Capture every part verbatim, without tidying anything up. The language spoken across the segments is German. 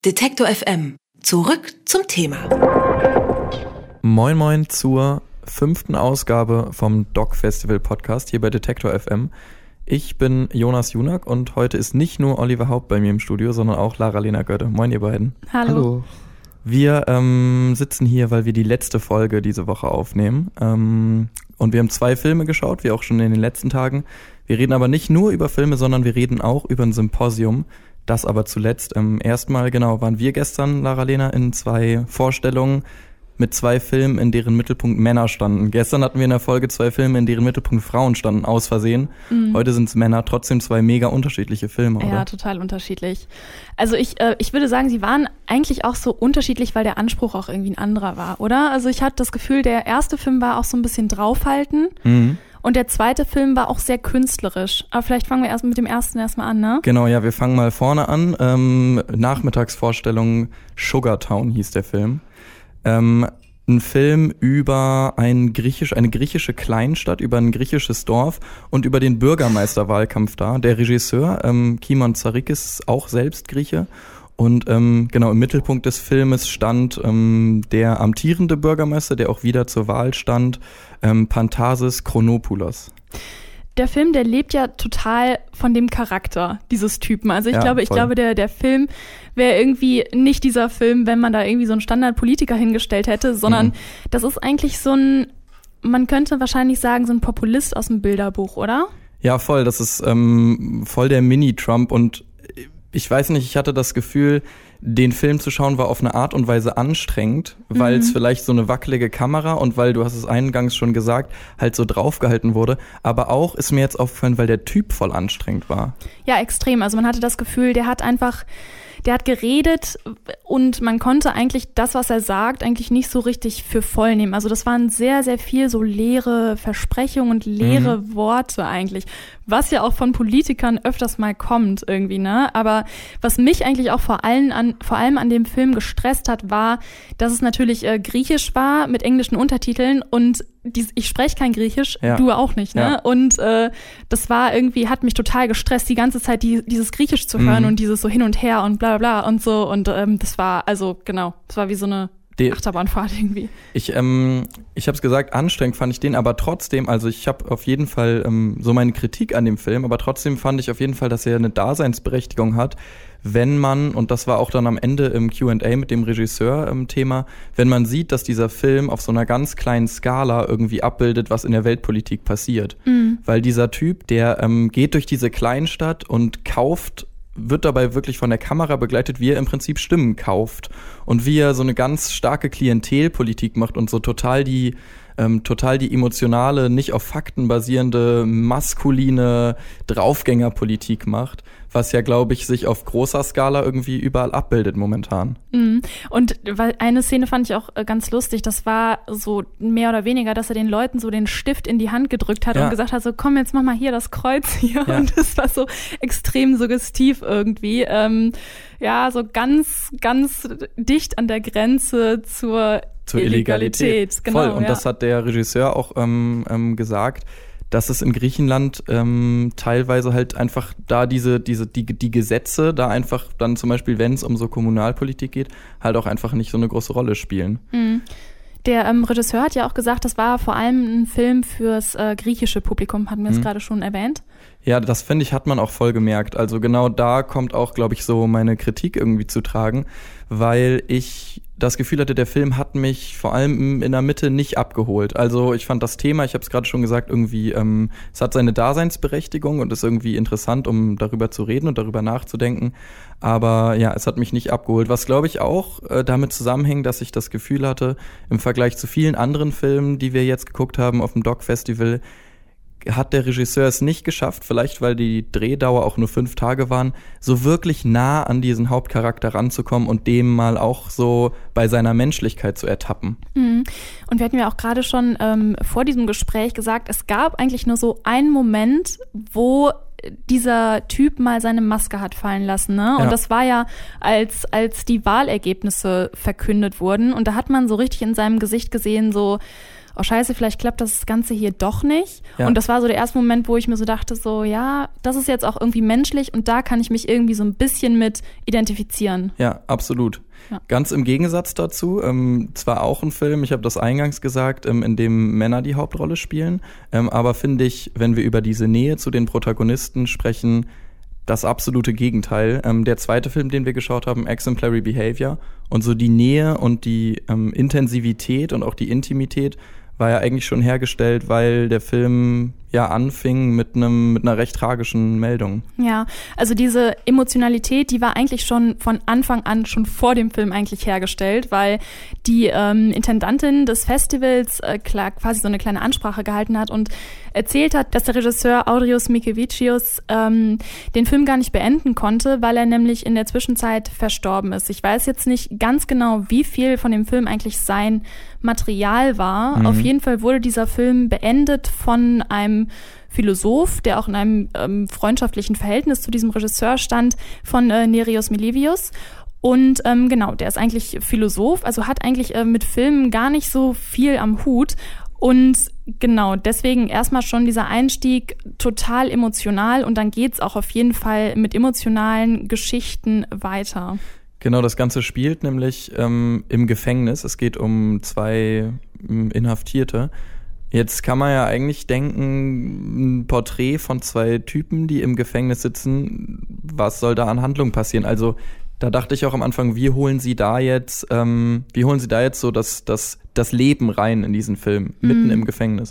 Detektor F M. Zurück zum Thema. Moin moin zur fünften Ausgabe vom Doc Festival Podcast hier bei Detektor F M. Ich bin Jonas Junak und heute ist nicht nur Oliver Haupt bei mir im Studio, sondern auch Lara-Lena Götte. Moin ihr beiden. Hallo. Hallo. Wir ähm, sitzen hier, weil wir die letzte Folge diese Woche aufnehmen. Ähm, und wir haben zwei Filme geschaut, wie auch schon in den letzten Tagen. Wir reden aber nicht nur über Filme, sondern wir reden auch über ein Symposium. Das aber zuletzt. Ähm, erstmal, genau, waren wir gestern, Lara-Lena, in zwei Vorstellungen mit zwei Filmen, in deren Mittelpunkt Männer standen. Gestern hatten wir in der Folge zwei Filme, in deren Mittelpunkt Frauen standen, aus Versehen. Mhm. Heute sind es Männer, trotzdem zwei mega unterschiedliche Filme, oder? Ja, total unterschiedlich. Also ich, äh, ich würde sagen, sie waren eigentlich auch so unterschiedlich, weil der Anspruch auch irgendwie ein anderer war, oder? Also ich hatte das Gefühl, der erste Film war auch so ein bisschen draufhalten. Mhm. Und der zweite Film war auch sehr künstlerisch. Aber vielleicht fangen wir erst mit dem ersten erstmal an, ne? Genau, ja, wir fangen mal vorne an. Ähm, Nachmittagsvorstellung Sugar Town hieß der Film. Ähm, ein Film über ein griechisch, eine griechische Kleinstadt, über ein griechisches Dorf und über den Bürgermeisterwahlkampf da. Der Regisseur, ähm, Kimon Tsarikis, ist auch selbst Grieche. Und ähm, genau im Mittelpunkt des Filmes stand ähm, der amtierende Bürgermeister, der auch wieder zur Wahl stand, ähm, Pantasis Chronopoulos. Der Film, der lebt ja total von dem Charakter dieses Typen. Also ich ja, glaube, ich voll. glaube, der der Film wäre irgendwie nicht dieser Film, wenn man da irgendwie so einen Standardpolitiker hingestellt hätte, sondern mhm. das ist eigentlich so ein, man könnte wahrscheinlich sagen, so ein Populist aus dem Bilderbuch, oder? Ja, voll. Das ist ähm, voll der Mini-Trump und ich weiß nicht, ich hatte das Gefühl, den Film zu schauen war auf eine Art und Weise anstrengend, weil mhm. es vielleicht so eine wackelige Kamera und weil, du hast es eingangs schon gesagt, halt so draufgehalten wurde. Aber auch ist mir jetzt aufgefallen, weil der Typ voll anstrengend war. Ja, extrem. Also man hatte das Gefühl, der hat einfach, der hat geredet und man konnte eigentlich das, was er sagt, eigentlich nicht so richtig für voll nehmen. Also das waren sehr, sehr viel so leere Versprechungen und leere mhm. Worte eigentlich. Was ja auch von Politikern öfters mal kommt irgendwie, ne? Aber was mich eigentlich auch vor allem an, vor allem an dem Film gestresst hat, war, dass es natürlich äh, griechisch war mit englischen Untertiteln und dies, ich spreche kein Griechisch, ja. Du auch nicht, ne? Ja. Und äh, das war irgendwie, hat mich total gestresst, die ganze Zeit die, dieses Griechisch zu hören mhm. und dieses so hin und her und bla bla bla und so. Und ähm, das war, also genau, das war wie so eine Die, Achterbahnfahrt irgendwie. Ich ähm, ich habe es gesagt, anstrengend fand ich den, aber trotzdem, also ich habe auf jeden Fall ähm, so meine Kritik an dem Film, aber trotzdem fand ich auf jeden Fall, dass er eine Daseinsberechtigung hat, wenn man, und das war auch dann am Ende im Q and A mit dem Regisseur im Thema, wenn man sieht, dass dieser Film auf so einer ganz kleinen Skala irgendwie abbildet, was in der Weltpolitik passiert. Mhm. Weil dieser Typ, der ähm, geht durch diese Kleinstadt und kauft wird dabei wirklich von der Kamera begleitet, wie er im Prinzip Stimmen kauft und wie er so eine ganz starke Klientelpolitik macht und so total die ähm, total die emotionale, nicht auf Fakten basierende, maskuline Draufgängerpolitik macht, was ja, glaube ich, sich auf großer Skala irgendwie überall abbildet momentan. Mhm. Und weil eine Szene fand ich auch ganz lustig, das war so mehr oder weniger, dass er den Leuten so den Stift in die Hand gedrückt hat ja. und gesagt hat, so komm, jetzt mach mal hier das Kreuz hier. Ja. Und das war so extrem suggestiv irgendwie. Ähm, ja, so ganz, ganz dicht an der Grenze zur, zur Illegalität. Illegalität. Genau, voll, und ja. das hat der Regisseur auch ähm, ähm, gesagt, dass es in Griechenland ähm, teilweise halt einfach da diese diese die die Gesetze da einfach dann zum Beispiel, wenn es um so Kommunalpolitik geht, halt auch einfach nicht so eine große Rolle spielen. Mhm. Der ähm, Regisseur hat ja auch gesagt, das war vor allem ein Film fürs äh, griechische Publikum, hatten wir es mhm. gerade schon erwähnt. Ja, das finde ich, hat man auch voll gemerkt. Also genau da kommt auch, glaube ich, so meine Kritik irgendwie zu tragen, weil ich das Gefühl hatte, der Film hat mich vor allem in der Mitte nicht abgeholt. Also ich fand das Thema, ich habe es gerade schon gesagt, irgendwie, ähm, es hat seine Daseinsberechtigung und ist irgendwie interessant, um darüber zu reden und darüber nachzudenken. Aber ja, es hat mich nicht abgeholt. Was, glaube ich, auch äh, damit zusammenhängt, dass ich das Gefühl hatte, im Vergleich zu vielen anderen Filmen, die wir jetzt geguckt haben auf dem Doc Festival, hat der Regisseur es nicht geschafft, vielleicht weil die Drehdauer auch nur fünf Tage waren, so wirklich nah an diesen Hauptcharakter ranzukommen und dem mal auch so bei seiner Menschlichkeit zu ertappen. Mhm. Und wir hatten ja auch gerade schon ähm, vor diesem Gespräch gesagt, es gab eigentlich nur so einen Moment, wo dieser Typ mal seine Maske hat fallen lassen, ne? Und ja. das war ja, als als die Wahlergebnisse verkündet wurden und da hat man so richtig in seinem Gesicht gesehen, so oh scheiße, vielleicht klappt das Ganze hier doch nicht. Ja. Und das war so der erste Moment, wo ich mir so dachte, so ja, das ist jetzt auch irgendwie menschlich und da kann ich mich irgendwie so ein bisschen mit identifizieren. Ja, absolut. Ja. Ganz im Gegensatz dazu, ähm, zwar auch ein Film, ich habe das eingangs gesagt, ähm, in dem Männer die Hauptrolle spielen, ähm, aber finde ich, wenn wir über diese Nähe zu den Protagonisten sprechen, das absolute Gegenteil. Ähm, der zweite Film, den wir geschaut haben, Exemplary Behavior, und so die Nähe und die ähm, Intensivität und auch die Intimität war ja eigentlich schon hergestellt, weil der Film ja anfing mit einem mit einer recht tragischen Meldung. Ja, also diese Emotionalität, die war eigentlich schon von Anfang an, schon vor dem Film eigentlich hergestellt, weil die ähm, Intendantin des Festivals äh, klar, quasi so eine kleine Ansprache gehalten hat und erzählt hat, dass der Regisseur Audrius Mikevicius ähm, den Film gar nicht beenden konnte, weil er nämlich in der Zwischenzeit verstorben ist. Ich weiß jetzt nicht ganz genau, wie viel von dem Film eigentlich sein Material war. Mhm. Auf jeden Fall wurde dieser Film beendet von einem Philosoph, der auch in einem ähm, freundschaftlichen Verhältnis zu diesem Regisseur stand, von äh, Nereus Melivius. Und ähm, genau, der ist eigentlich Philosoph, also hat eigentlich äh, mit Filmen gar nicht so viel am Hut. Und genau, deswegen erstmal schon dieser Einstieg total emotional und dann geht's auch auf jeden Fall mit emotionalen Geschichten weiter. Genau, das Ganze spielt nämlich ähm, im Gefängnis. Es geht um zwei ähm, Inhaftierte. Jetzt kann man ja eigentlich denken, ein Porträt von zwei Typen, die im Gefängnis sitzen, was soll da an Handlung passieren? Also da dachte ich auch am Anfang, wie holen sie da jetzt, ähm, wie holen sie da jetzt so das, das, das Leben rein in diesen Film, mitten mm. im Gefängnis?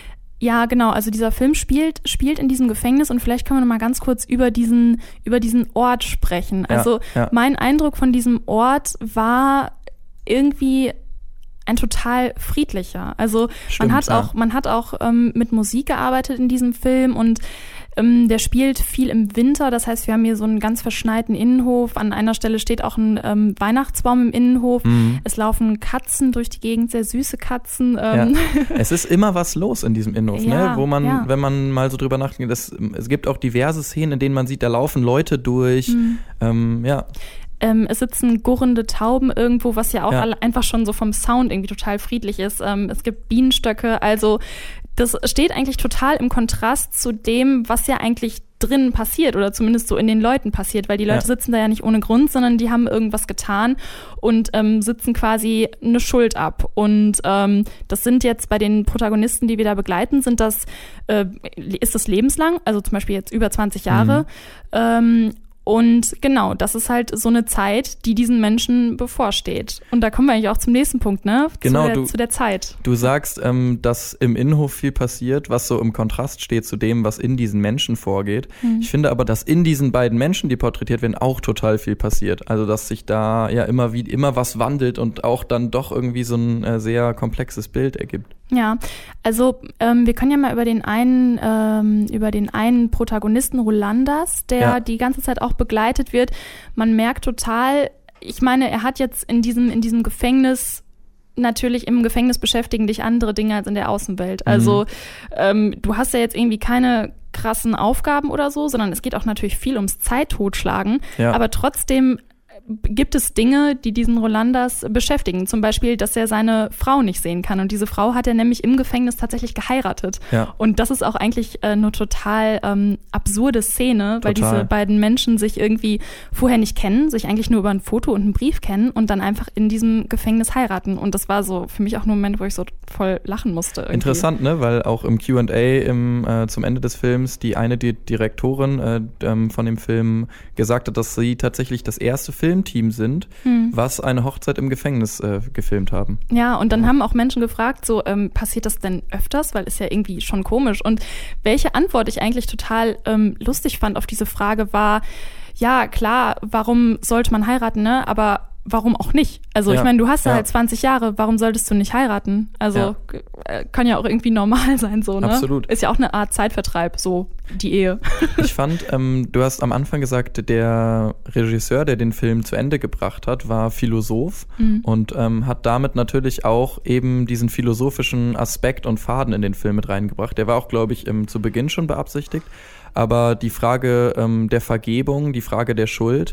Ja, genau. Also dieser Film spielt spielt in diesem Gefängnis und vielleicht können wir noch mal ganz kurz über diesen über diesen Ort sprechen. Also ja, ja. mein Eindruck von diesem Ort war irgendwie ein total friedlicher. Also Stimmt, man hat ja. auch man hat auch ähm, mit Musik gearbeitet in diesem Film und ähm, der spielt viel im Winter. Das heißt, wir haben hier so einen ganz verschneiten Innenhof. An einer Stelle steht auch ein ähm, Weihnachtsbaum im Innenhof. Mhm. Es laufen Katzen durch die Gegend, sehr süße Katzen. Ähm. Ja. Es ist immer was los in diesem Innenhof, ja, ne? Wo man, ja. wenn man mal so drüber nachdenkt, das, es gibt auch diverse Szenen, in denen man sieht, da laufen Leute durch. Mhm. Ähm, ja. Ähm, es sitzen gurrende Tauben irgendwo, was ja auch ja. alle einfach schon so vom Sound irgendwie total friedlich ist. Ähm, es gibt Bienenstöcke, also das steht eigentlich total im Kontrast zu dem, was ja eigentlich drinnen passiert oder zumindest so in den Leuten passiert, weil die Leute ja. sitzen da ja nicht ohne Grund, sondern die haben irgendwas getan und ähm, sitzen quasi eine Schuld ab. Und ähm, das sind jetzt bei den Protagonisten, die wir da begleiten, sind das, äh, ist das lebenslang, also zum Beispiel jetzt über zwanzig Jahre. Mhm. Ähm, Und genau, das ist halt so eine Zeit, die diesen Menschen bevorsteht. Und da kommen wir eigentlich auch zum nächsten Punkt, ne? Genau, zu, der, du, zu der Zeit. Du sagst, ähm, dass im Innenhof viel passiert, was so im Kontrast steht zu dem, was in diesen Menschen vorgeht. Mhm. Ich finde aber, dass in diesen beiden Menschen, die porträtiert werden, auch total viel passiert. Also, dass sich da ja immer wie immer was wandelt und auch dann doch irgendwie so ein äh, sehr komplexes Bild ergibt. Ja, also ähm, wir können ja mal über den einen ähm, über den einen Protagonisten Rolandas, der ja. die ganze Zeit auch begleitet wird. Man merkt total, ich meine, er hat jetzt in diesem in diesem Gefängnis, natürlich im Gefängnis beschäftigen dich andere Dinge als in der Außenwelt. Also mhm. ähm, du hast ja jetzt irgendwie keine krassen Aufgaben oder so, sondern es geht auch natürlich viel ums Zeittotschlagen, ja. aber trotzdem gibt es Dinge, die diesen Rolandas beschäftigen. Zum Beispiel, dass er seine Frau nicht sehen kann. Und diese Frau hat er nämlich im Gefängnis tatsächlich geheiratet. Ja. Und das ist auch eigentlich äh, eine total ähm, absurde Szene, weil total. diese beiden Menschen sich irgendwie vorher nicht kennen, sich eigentlich nur über ein Foto und einen Brief kennen und dann einfach in diesem Gefängnis heiraten. Und das war so für mich auch ein Moment, wo ich so voll lachen musste. Irgendwie. Interessant, ne? Weil auch im Q and A im, äh, zum Ende des Films die eine die Direktorin äh, ähm, von dem Film gesagt hat, dass sie tatsächlich das erste Film Filmteam sind, hm. was eine Hochzeit im Gefängnis äh, gefilmt haben. Ja, und dann ja. haben auch Menschen gefragt, so ähm, passiert das denn öfters? Weil ist ja irgendwie schon komisch. Und welche Antwort ich eigentlich total ähm, lustig fand auf diese Frage war, ja klar, warum sollte man heiraten, ne? Aber warum auch nicht? Also ja. ich meine, du hast ja, ja halt zwanzig Jahre, warum solltest du nicht heiraten? Also ja. Äh, kann ja auch irgendwie normal sein, so, ne? Absolut. Ist ja auch eine Art Zeitvertreib, so die Ehe. Ich fand, ähm, du hast am Anfang gesagt, der Regisseur, der den Film zu Ende gebracht hat, war Philosoph mhm. und ähm, hat damit natürlich auch eben diesen philosophischen Aspekt und Faden in den Film mit reingebracht. Der war auch, glaube ich, im, zu Beginn schon beabsichtigt. Aber die Frage ähm, der Vergebung, die Frage der Schuld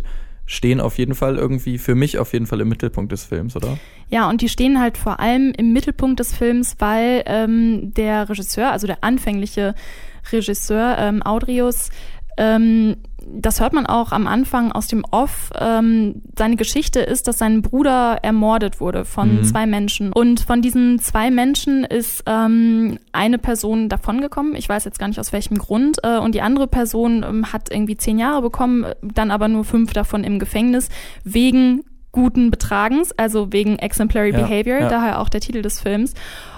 stehen auf jeden Fall irgendwie, für mich auf jeden Fall im Mittelpunkt des Films, oder? Ja, und die stehen halt vor allem im Mittelpunkt des Films, weil ähm, der Regisseur, also der anfängliche Regisseur ähm, Audrius, ähm, das hört man auch am Anfang aus dem Off, ähm, seine Geschichte ist, dass sein Bruder ermordet wurde von mhm. zwei Menschen. Und von diesen zwei Menschen ist ähm, eine Person davongekommen, ich weiß jetzt gar nicht aus welchem Grund, äh, und die andere Person ähm, hat irgendwie zehn Jahre bekommen, dann aber nur fünf davon im Gefängnis, wegen guten Betragens, also wegen Exemplary ja, Behavior, ja. daher auch der Titel des Films.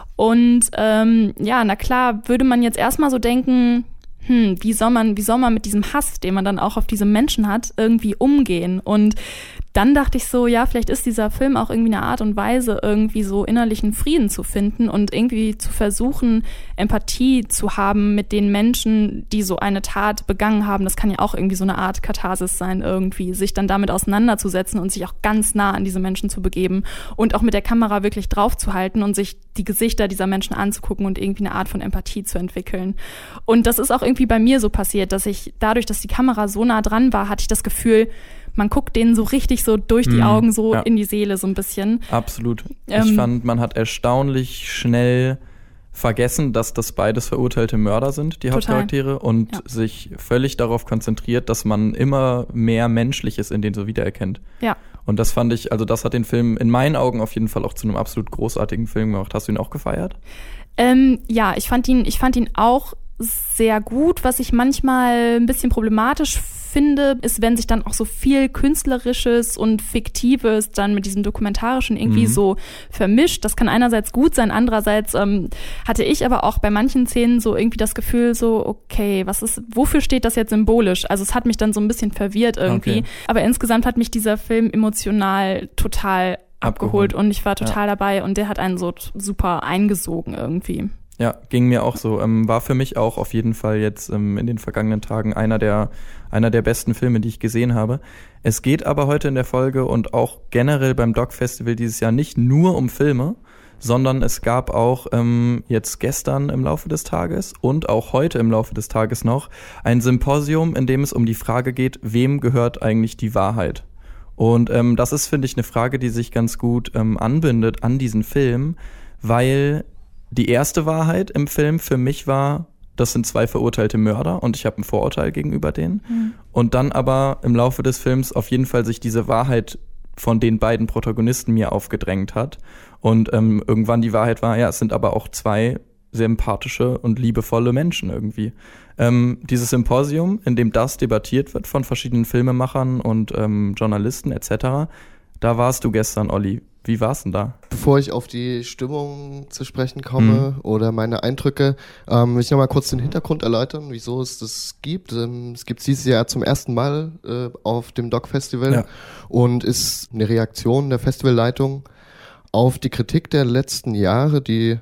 Und ähm, ja, na klar, würde man jetzt erstmal so denken, hm, wie soll man, wie soll man mit diesem Hass, den man dann auch auf diese Menschen hat, irgendwie umgehen? Und dann dachte ich so, ja, vielleicht ist dieser Film auch irgendwie eine Art und Weise, irgendwie so innerlichen Frieden zu finden und irgendwie zu versuchen, Empathie zu haben mit den Menschen, die so eine Tat begangen haben. Das kann ja auch irgendwie so eine Art Katharsis sein, irgendwie, sich dann damit auseinanderzusetzen und sich auch ganz nah an diese Menschen zu begeben und auch mit der Kamera wirklich draufzuhalten und sich die Gesichter dieser Menschen anzugucken und irgendwie eine Art von Empathie zu entwickeln. Und das ist auch irgendwie bei mir so passiert, dass ich dadurch, dass die Kamera so nah dran war, hatte ich das Gefühl, man guckt denen so richtig so durch die mm, Augen so ja. in die Seele so ein bisschen. Absolut. Ähm, ich fand, man hat erstaunlich schnell vergessen, dass das beides verurteilte Mörder sind, die Total. Hauptcharaktere, und Ja. sich völlig darauf konzentriert, dass man immer mehr Menschliches in denen so wiedererkennt. Ja. Und das fand ich, also das hat den Film in meinen Augen auf jeden Fall auch zu einem absolut großartigen Film gemacht. Hast du ihn auch gefeiert? Ähm, ja, ich fand ihn, ich fand ihn auch sehr gut. Was ich manchmal ein bisschen problematisch finde, ist, wenn sich dann auch so viel Künstlerisches und Fiktives dann mit diesem Dokumentarischen irgendwie Mhm. so vermischt. Das kann einerseits gut sein, andererseits ähm, hatte ich aber auch bei manchen Szenen so irgendwie das Gefühl so, okay, was ist, wofür steht das jetzt symbolisch? Also es hat mich dann so ein bisschen verwirrt irgendwie. Okay. Aber insgesamt hat mich dieser Film emotional total abgeholt, Abgeholt. und ich war total Ja. dabei und der hat einen so t- super eingesogen irgendwie. Ja, ging mir auch so. Ähm, war für mich auch auf jeden Fall jetzt ähm, in den vergangenen Tagen einer der, einer der besten Filme, die ich gesehen habe. Es geht aber heute in der Folge und auch generell beim Doc Festival dieses Jahr nicht nur um Filme, sondern es gab auch ähm, jetzt gestern im Laufe des Tages und auch heute im Laufe des Tages noch ein Symposium, in dem es um die Frage geht, wem gehört eigentlich die Wahrheit? Und ähm, das ist, finde ich, eine Frage, die sich ganz gut ähm, anbindet an diesen Film, weil die erste Wahrheit im Film für mich war, das sind zwei verurteilte Mörder und ich habe ein Vorurteil gegenüber denen. Mhm. Und dann aber im Laufe des Films auf jeden Fall sich diese Wahrheit von den beiden Protagonisten mir aufgedrängt hat. Und ähm, irgendwann die Wahrheit war, ja, es sind aber auch zwei sehr empathische und liebevolle Menschen irgendwie. Ähm, dieses Symposium, in dem das debattiert wird von verschiedenen Filmemachern und ähm, Journalisten et cetera, da warst du gestern, Olli. Wie war's denn da? Bevor ich auf die Stimmung zu sprechen komme mhm. oder meine Eindrücke, ähm, will ich noch mal kurz den Hintergrund erläutern, wieso es das gibt. Ähm, es gibt es dieses Jahr zum ersten Mal äh, auf dem Doc Festival Ja. und ist eine Reaktion der Festivalleitung auf die Kritik der letzten Jahre, die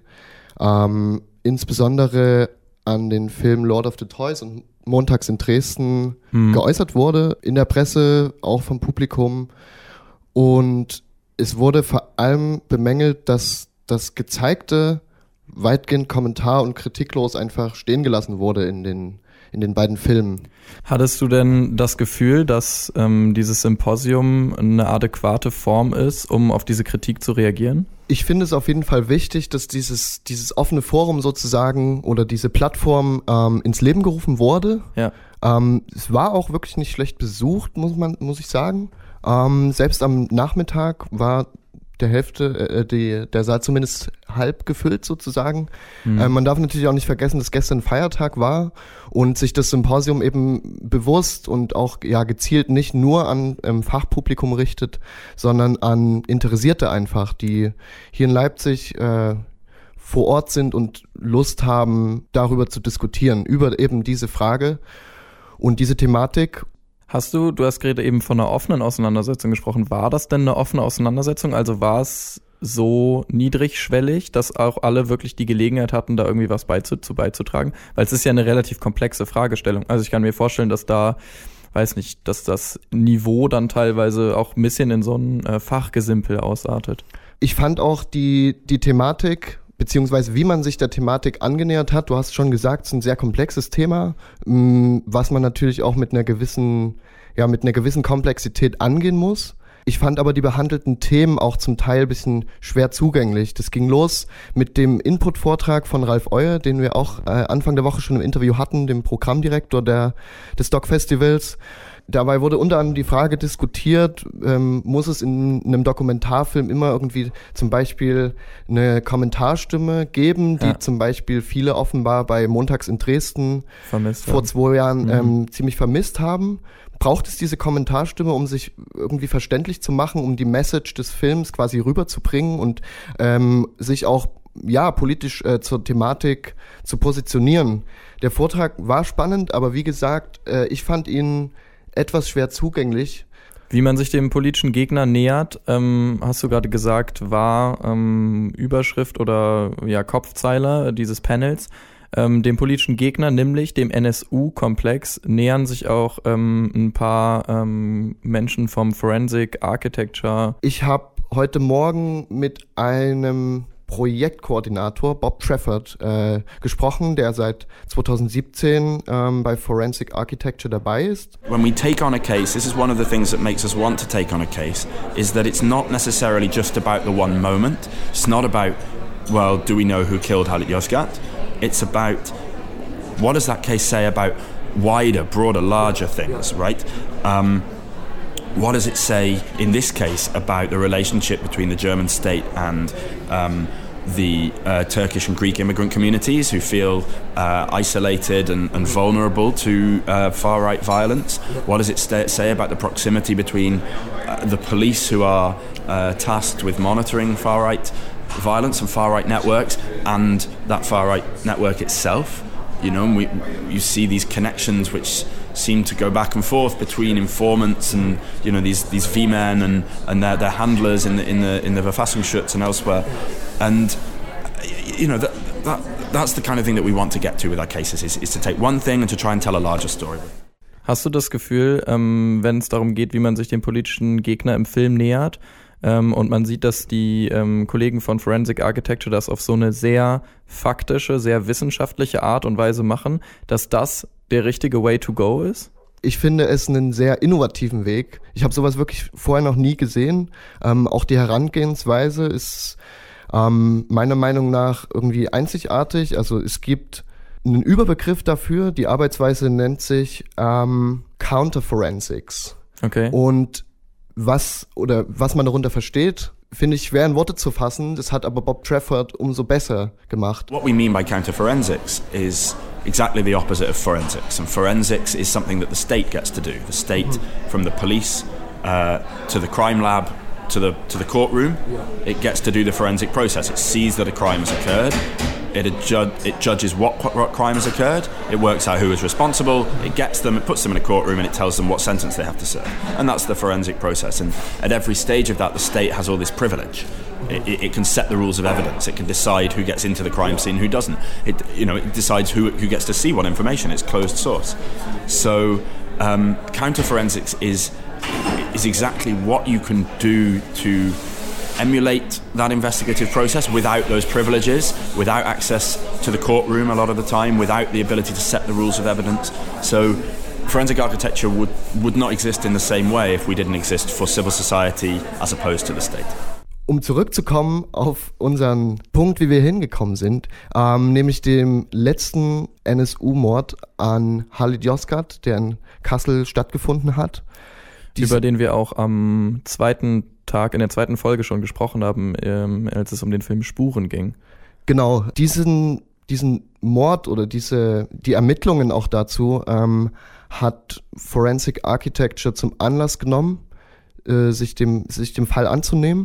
ähm, insbesondere an den Film Lord of the Toys und Montags in Dresden mhm. geäußert wurde, in der Presse, auch vom Publikum. Und es wurde vor allem bemängelt, dass das Gezeigte weitgehend kommentar- und kritiklos einfach stehen gelassen wurde in den, in den beiden Filmen. Hattest du denn das Gefühl, dass ähm, dieses Symposium eine adäquate Form ist, um auf diese Kritik zu reagieren? Ich finde es auf jeden Fall wichtig, dass dieses, dieses offene Forum sozusagen oder diese Plattform ähm, ins Leben gerufen wurde. Ja. Ähm, es war auch wirklich nicht schlecht besucht, muss man, muss ich sagen. Ähm, selbst am Nachmittag war der Hälfte, äh, die, der Saal zumindest halb gefüllt sozusagen. Mhm. Äh, man darf natürlich auch nicht vergessen, dass gestern Feiertag war und sich das Symposium eben bewusst und auch ja gezielt nicht nur an ähm, Fachpublikum richtet, sondern an Interessierte einfach, die hier in Leipzig äh, vor Ort sind und Lust haben, darüber zu diskutieren, über eben diese Frage und diese Thematik. Hast du, du hast gerade eben von einer offenen Auseinandersetzung gesprochen. War das denn eine offene Auseinandersetzung? Also war es so niedrigschwellig, dass auch alle wirklich die Gelegenheit hatten, da irgendwie was beizu, zu beizutragen? Weil es ist ja eine relativ komplexe Fragestellung. Also ich kann mir vorstellen, dass da, weiß nicht, dass das Niveau dann teilweise auch ein bisschen in so ein äh, Fachgesimpel ausartet. Ich fand auch die, die Thematik, beziehungsweise wie man sich der Thematik angenähert hat, du hast schon gesagt, es ist ein sehr komplexes Thema, was man natürlich auch mit einer gewissen ja mit einer gewissen Komplexität angehen muss. Ich fand aber die behandelten Themen auch zum Teil ein bisschen schwer zugänglich. Das ging los mit dem Input-Vortrag von Ralf Euer, den wir auch äh, Anfang der Woche schon im Interview hatten, dem Programmdirektor der, des Doc-Festivals. Dabei wurde unter anderem die Frage diskutiert, ähm, muss es in einem Dokumentarfilm immer irgendwie zum Beispiel eine Kommentarstimme geben, die ja. zum Beispiel viele offenbar bei Montags in Dresden vermisst vor haben. zwei Jahren mhm. ähm, ziemlich vermisst haben. Braucht es diese Kommentarstimme, um sich irgendwie verständlich zu machen, um die Message des Films quasi rüberzubringen und ähm, sich auch ja politisch äh, zur Thematik zu positionieren? Der Vortrag war spannend, aber wie gesagt, äh, ich fand ihn etwas schwer zugänglich. Wie man sich dem politischen Gegner nähert, ähm, hast du gerade gesagt, war ähm, Überschrift oder ja Kopfzeile dieses Panels. Ähm, dem politischen Gegner, nämlich dem N S U-Komplex, nähern sich auch ähm, ein paar ähm, Menschen vom Forensic Architecture. Ich habe heute Morgen mit einem Projektkoordinator, Bob Trafford, äh, gesprochen, der seit zwanzig siebzehn ähm, bei Forensic Architecture dabei ist. When we take on a case, this is one of the things that makes us want to take on a case, is that it's not necessarily just about the one moment. It's not about, well, do we know who killed Halit Yozgat? It's about what does that case say about wider, broader, larger things, right? Um, what does it say in this case about the relationship between the German state and um, the uh, Turkish and Greek immigrant communities who feel uh, isolated and, and vulnerable to uh, far-right violence? What does it st- say about the proximity between uh, the police who are uh, tasked with monitoring far-right violence and far-right networks and that far-right network itself? You know, we, you see these connections which seem to go back and forth between informants and, you know, these these V-men and, and their, their handlers in the in the in the Verfassungsschutz and elsewhere. And you know, that, that that's the kind of thing that we want to get to with our cases, is, is to take one thing and to try and tell a larger story. Hast du das Gefühl, ähm, wenn es darum geht, wie man sich dem politischen Gegner im Film nähert, Ähm, und man sieht, dass die ähm, Kollegen von Forensic Architecture das auf so eine sehr faktische, sehr wissenschaftliche Art und Weise machen, dass das der richtige Way to go ist? Ich finde es einen sehr innovativen Weg. Ich habe sowas wirklich vorher noch nie gesehen. Ähm, auch die Herangehensweise ist ähm, meiner Meinung nach irgendwie einzigartig. Also es gibt einen Überbegriff dafür. Die Arbeitsweise nennt sich ähm, Counterforensics. Okay. Und was oder was man darunter versteht, finde ich schwer in Worte zu fassen. Das hat aber Bob Trafford umso besser gemacht. What we mean by counterforensics is exactly the opposite of forensics. And forensics is something that the state gets to do. The state, mm-hmm. from the police uh, to the crime lab to the to the courtroom, yeah. It gets to do the forensic process. It sees that a crime has occurred. It, adju- it judges what, what crime has occurred, it works out who is responsible, it gets them, it puts them in a courtroom and it tells them what sentence they have to serve. And that's the forensic process. And at every stage of that, the state has all this privilege. It, it, it can set the rules of evidence. It can decide who gets into the crime scene, who doesn't. It, you know, it decides who, who gets to see what information. It's closed source. So um, counterforensics is, is exactly what you can do to emulate that investigative process without those privileges, without access to the courtroom a lot of the time, without the ability to set the rules of evidence. So forensic architecture would, would not exist in the same way if we didn't exist for civil society as opposed to the state. Um zurückzukommen auf unseren Punkt, wie wir hingekommen sind, ähm, nämlich dem letzten N S U-Mord an Halit Yozgat, der in Kassel stattgefunden hat. Diese Über den wir auch am zweiten Tag, in der zweiten Folge schon gesprochen haben, ähm, als es um den Film Spuren ging. Genau, diesen, diesen Mord oder diese, die Ermittlungen auch dazu ähm, hat Forensic Architecture zum Anlass genommen, äh, sich dem, sich dem Fall anzunehmen.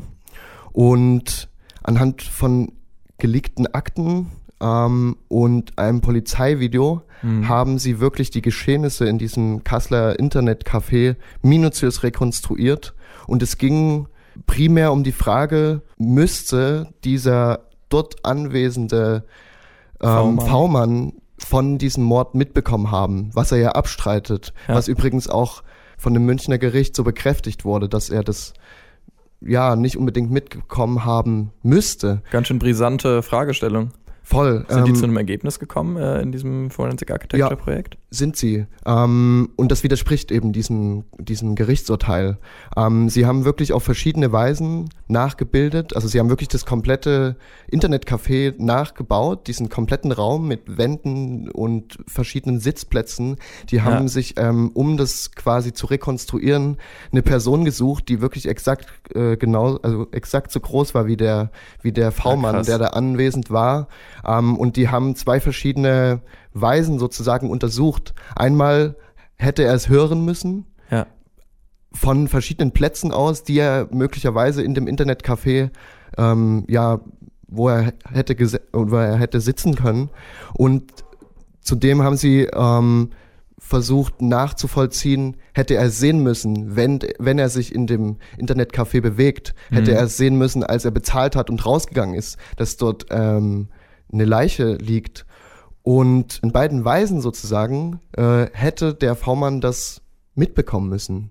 Und anhand von geleakten Akten ähm, und einem Polizeivideo mhm. haben sie wirklich die Geschehnisse in diesem Kasseler Internetcafé minutiös rekonstruiert. Und es ging primär um die Frage, müsste dieser dort anwesende ähm, V-Mann von diesem Mord mitbekommen haben, was er ja abstreitet, ja. Was übrigens auch von dem Münchner Gericht so bekräftigt wurde, dass er das ja nicht unbedingt mitbekommen haben müsste. Ganz schön brisante Fragestellung. Voll. Sind die ähm, zu einem Ergebnis gekommen äh, in diesem Forensic Architecture Projekt? Sind sie. Ähm, und das widerspricht eben diesem, diesem Gerichtsurteil. Ähm, sie haben wirklich auf verschiedene Weisen nachgebildet. Also sie haben wirklich das komplette Internetcafé nachgebaut, diesen kompletten Raum mit Wänden und verschiedenen Sitzplätzen. Die haben Ja. sich, ähm, um das quasi zu rekonstruieren, eine Person gesucht, die wirklich exakt äh, genau, also exakt so groß war wie der, wie der V-Mann, Ja, der da anwesend war. Ähm, und die haben zwei verschiedene Weisen sozusagen untersucht. Einmal hätte er es hören müssen, Ja. von verschiedenen Plätzen aus, die er möglicherweise in dem Internetcafé, ähm, ja, wo er hätte gese- wo er hätte sitzen können. Und zudem haben sie ähm, versucht nachzuvollziehen, hätte er es sehen müssen, wenn, wenn er sich in dem Internetcafé bewegt, hätte Mhm. er es sehen müssen, als er bezahlt hat und rausgegangen ist, dass dort ähm, eine Leiche liegt. Und in beiden Weisen sozusagen äh, hätte der V-Mann das mitbekommen müssen.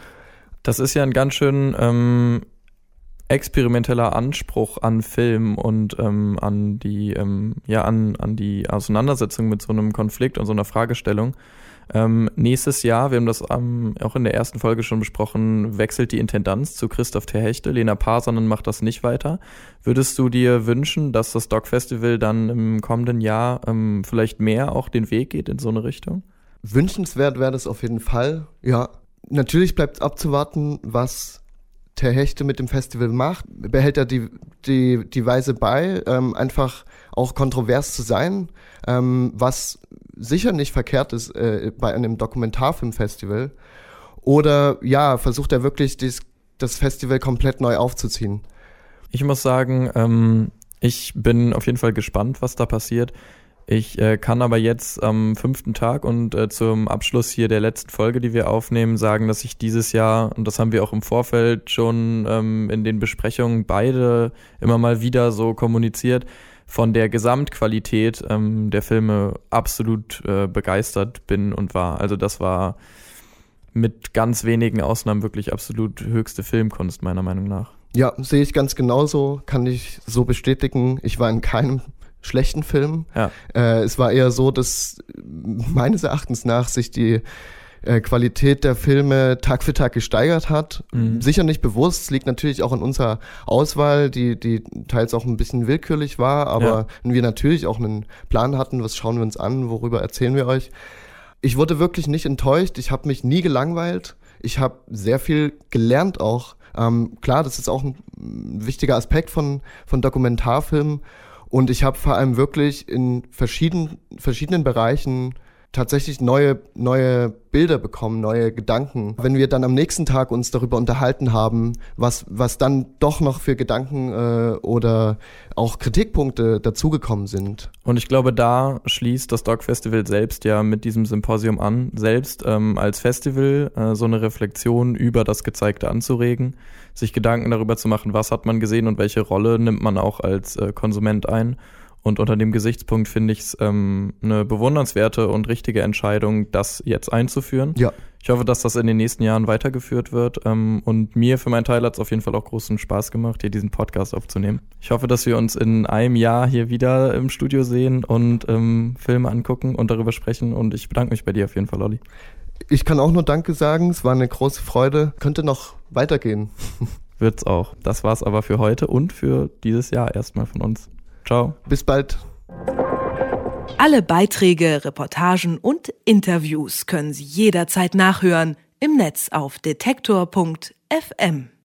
Das ist ja ein ganz schön ähm, experimenteller Anspruch an Film und ähm, an die ähm, ja an an die Auseinandersetzung mit so einem Konflikt und so einer Fragestellung. Ähm, nächstes Jahr, wir haben das ähm, auch in der ersten Folge schon besprochen, wechselt die Intendanz zu Christoph Terhechte. Lena Parsanen macht das nicht weiter. Würdest du dir wünschen, dass das Doc Festival dann im kommenden Jahr ähm, vielleicht mehr auch den Weg geht in so eine Richtung? Wünschenswert wäre das auf jeden Fall, ja. Natürlich bleibt abzuwarten, was Terhechte mit dem Festival macht. Behält er die, die, die Weise bei, ähm, einfach auch kontrovers zu sein, ähm, was sicher nicht verkehrt ist äh, bei einem Dokumentarfilmfestival. Oder ja, versucht er wirklich dies, das Festival komplett neu aufzuziehen. Ich muss sagen, ähm, ich bin auf jeden Fall gespannt, was da passiert. Ich äh, kann aber jetzt am fünften Tag und äh, zum Abschluss hier der letzten Folge, die wir aufnehmen, sagen, dass ich dieses Jahr, und das haben wir auch im Vorfeld schon ähm, in den Besprechungen beide immer mal wieder so kommuniziert, von der Gesamtqualität ähm, der Filme absolut äh, begeistert bin und war. Also das war mit ganz wenigen Ausnahmen wirklich absolut höchste Filmkunst, meiner Meinung nach. Ja, sehe ich ganz genauso, kann ich so bestätigen. Ich war in keinem schlechten Film. Ja. Äh, es war eher so, dass meines Erachtens nach sich die äh, Qualität der Filme Tag für Tag gesteigert hat. Mhm. Sicher nicht bewusst, liegt natürlich auch in unserer Auswahl, die, die teils auch ein bisschen willkürlich war, aber Ja. wir natürlich auch einen Plan hatten, was schauen wir uns an, worüber erzählen wir euch. Ich wurde wirklich nicht enttäuscht, ich habe mich nie gelangweilt, ich habe sehr viel gelernt auch. Ähm, klar, das ist auch ein wichtiger Aspekt von, von Dokumentarfilmen. Und ich habe vor allem wirklich in verschieden, verschiedenen Bereichen tatsächlich neue, neue Bilder bekommen, neue Gedanken. Wenn wir dann am nächsten Tag uns darüber unterhalten haben, was, was dann doch noch für Gedanken äh, oder auch Kritikpunkte dazugekommen sind. Und ich glaube, da schließt das Doc Festival selbst ja mit diesem Symposium an, selbst ähm, als Festival äh, so eine Reflexion über das Gezeigte anzuregen, sich Gedanken darüber zu machen, was hat man gesehen und welche Rolle nimmt man auch als äh, Konsument ein. Und unter dem Gesichtspunkt finde ich es ähm, eine bewundernswerte und richtige Entscheidung, das jetzt einzuführen. Ja. Ich hoffe, dass das in den nächsten Jahren weitergeführt wird. Ähm, und mir für meinen Teil hat es auf jeden Fall auch großen Spaß gemacht, hier diesen Podcast aufzunehmen. Ich hoffe, dass wir uns in einem Jahr hier wieder im Studio sehen und ähm, Filme angucken und darüber sprechen. Und ich bedanke mich bei dir auf jeden Fall, Olli. Ich kann auch nur Danke sagen, es war eine große Freude. Könnte noch weitergehen. Wird's auch. Das war's aber für heute und für dieses Jahr erstmal von uns. Ciao. Bis bald. Alle Beiträge, Reportagen und Interviews können Sie jederzeit nachhören im Netz auf detektor punkt f m.